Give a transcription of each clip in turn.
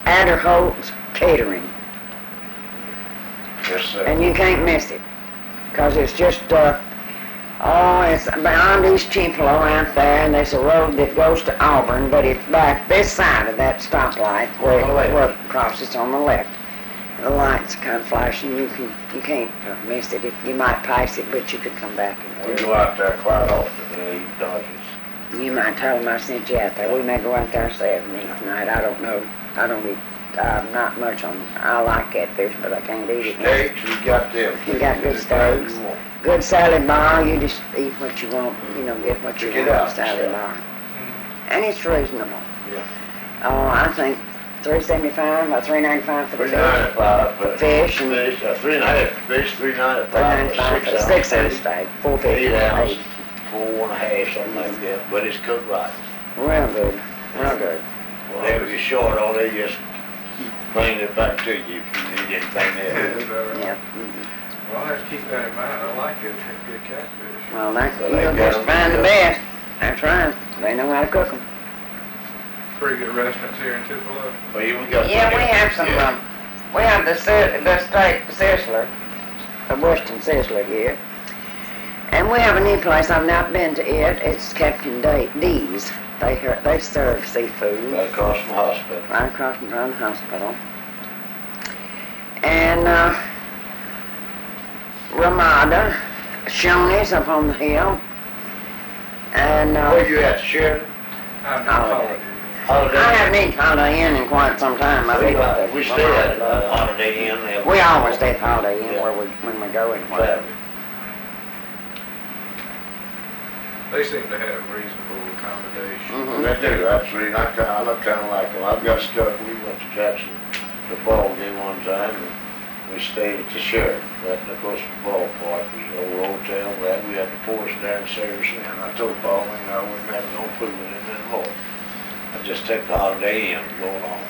Adderholt's Catering. Yes, sir. And you can't miss it. Because it's just, it's beyond East Chippewa out there, and there's a road that goes to Auburn, but it's back this side of that stoplight where it crosses on the left. The light's kind of flashing. You can't miss it. You might pass it, but you could come back and We go out there quite often and eat Dodgers. You might tell them I sent you out there. We may go out there and eat tonight. I don't know. I don't eat. Not much on. I like catfish, but I can't eat it. Steaks, you got them. You got good steaks. Good salad bar. You just eat what you want. Get what you want at the salad bar. And it's reasonable. Yeah. I think $3.75 or $3.95 for the $3.95 for fish and $3.50 for fish, $3.95 for 6 ounce steak, $4.50 8 ounce, 8. 4.5, something like that. But it's cooked right. Real good, real good. Whatever you're short on, they just keep bringing it back to you if you need anything else. Yeah. Well, I'll have to keep that in mind. I like it. Good catfish. Well, that's So you'll they just got 'em find the good. best. That's right. They know how to cook them. Pretty good restaurants here in Tupelo. Well, we got Yeah, plenty we of- have some. yeah. We have the steak Sizzler, the Western Sizzler here, and we have a new place. I've not been to it. It's Captain D's. They serve seafood Right across from the hospital. right across from the hospital, and Ramada, Shoney's up on the hill, and Where you at, Sheridan? I'm Holiday. Holiday? I haven't eaten Holiday Inn in quite some time. I've eaten at the We stay at Holiday Inn. We always stay at Holiday Inn Yeah. when we go anywhere. Saturday. They seem to have reasonable accommodation. Mhm. They do, absolutely. I look kind of like them. I've got stuff. We went to Jackson, the ball game one time, and we stayed at the Sheridan, right across the ballpark. There's an old hotel. We had the porch there in service, and I told Paul, I wouldn't have no food in it anymore. I just take the Holiday Inn and go along.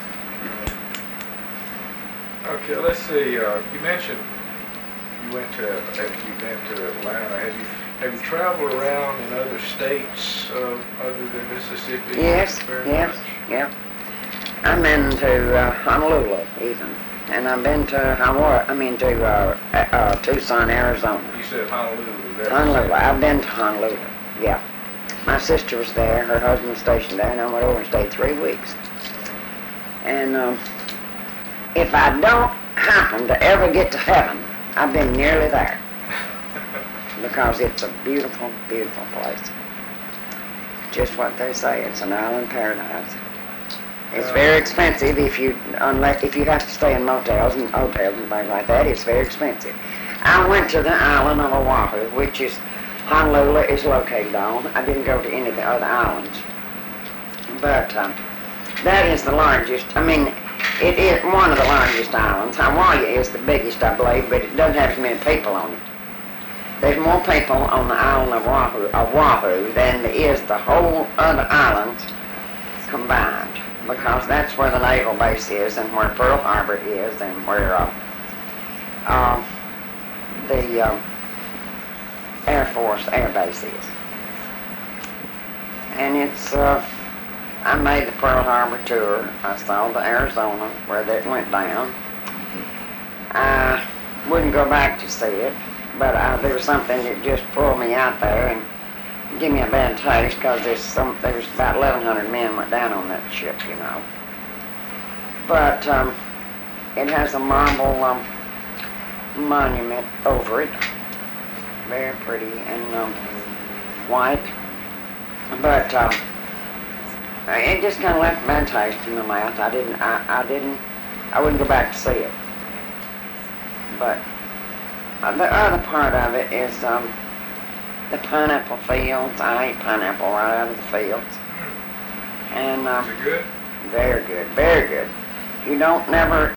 Okay, let's see. You mentioned you've been to Atlanta. Have you traveled around in other states other than Mississippi? Yes, very yes, much? yeah. I'm into Honolulu even, and I've been to Tucson, Arizona. You said Honolulu. Honolulu. I've been to Honolulu. Yeah. My sister was there. Her husband was stationed there, and I went over and stayed 3 weeks. And if I don't happen to ever get to heaven, I've been nearly there. Because it's a beautiful, beautiful place. Just what they say, it's an island paradise. It's very expensive if you have to stay in motels and hotels and things like that. It's very expensive. I went to the island of Oahu, which is Honolulu is located on. I didn't go to any of the other islands, but that is the largest. It is one of the largest islands. Hawaii is the biggest, I believe, but it doesn't have as many people on it. There's more people on the island of Oahu than there is the whole other islands combined, because that's where the naval base is, and where Pearl Harbor is, and where the Air Force Air Base is. And it's, I made the Pearl Harbor tour. I saw the Arizona where that went down. I wouldn't go back to see it, but there was something that just pulled me out there and give me a bad taste, because there was about 1,100 men went down on that ship, But it has a marble monument over it, very pretty and white. But it just kind of left a bad taste in my mouth. I wouldn't go back to see it. But the other part of it is the pineapple fields. I ate pineapple right out of the fields. And Is it good? very good, very good. You don't never